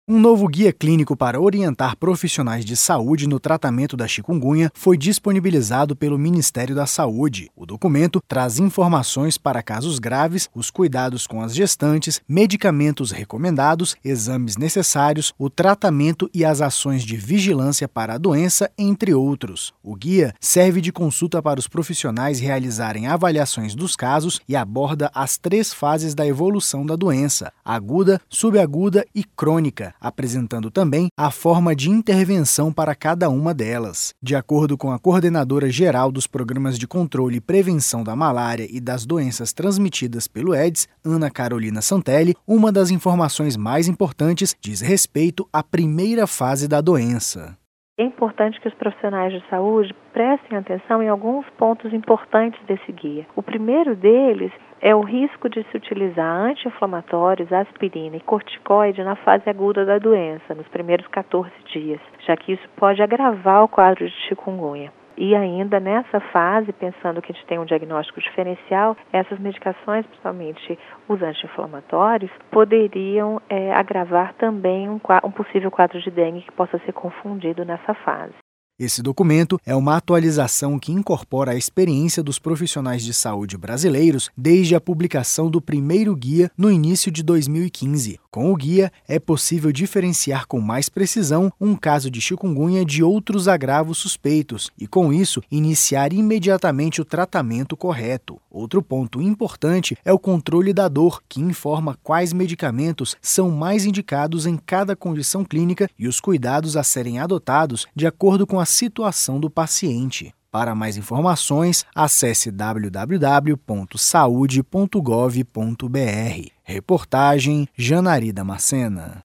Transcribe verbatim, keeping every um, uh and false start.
Um novo guia clínico para orientar profissionais de saúde no tratamento da chikungunya foi disponibilizado pelo Ministério da Saúde. O documento traz informações para casos graves, os cuidados com as gestantes, medicamentos recomendados, exames necessários, o tratamento e as ações de vigilância para a doença, entre outros. O guia serve de consulta para os profissionais realizarem avaliações dos casos e aborda as três fases da evolução da doença: aguda, subaguda e crônica, apresentando também a forma de intervenção para cada uma delas. De acordo com a coordenadora geral dos programas de controle e prevenção da malária e das doenças transmitidas pelo Aedes, Ana Carolina Santelli, uma das informações mais importantes diz respeito à primeira fase da doença. É importante que os profissionais de saúde prestem atenção em alguns pontos importantes desse guia. O primeiro deles é o risco de se utilizar anti-inflamatórios, aspirina e corticoide na fase aguda da doença, nos primeiros quatorze dias, já que isso pode agravar o quadro de chikungunya. E ainda nessa fase, pensando que a gente tem um diagnóstico diferencial, essas medicações, principalmente os anti-inflamatórios, poderiam é, agravar também um, um possível quadro de dengue que possa ser confundido nessa fase. Esse documento é uma atualização que incorpora a experiência dos profissionais de saúde brasileiros desde a publicação do primeiro guia no início de dois mil e quinze. Com o guia, é possível diferenciar com mais precisão um caso de chikungunya de outros agravos suspeitos e, com isso, iniciar imediatamente o tratamento correto. Outro ponto importante é o controle da dor, que informa quais medicamentos são mais indicados em cada condição clínica e os cuidados a serem adotados de acordo com a situação do paciente. Para mais informações, acesse w w w ponto saude ponto gov ponto b r. Reportagem Janari Damascena.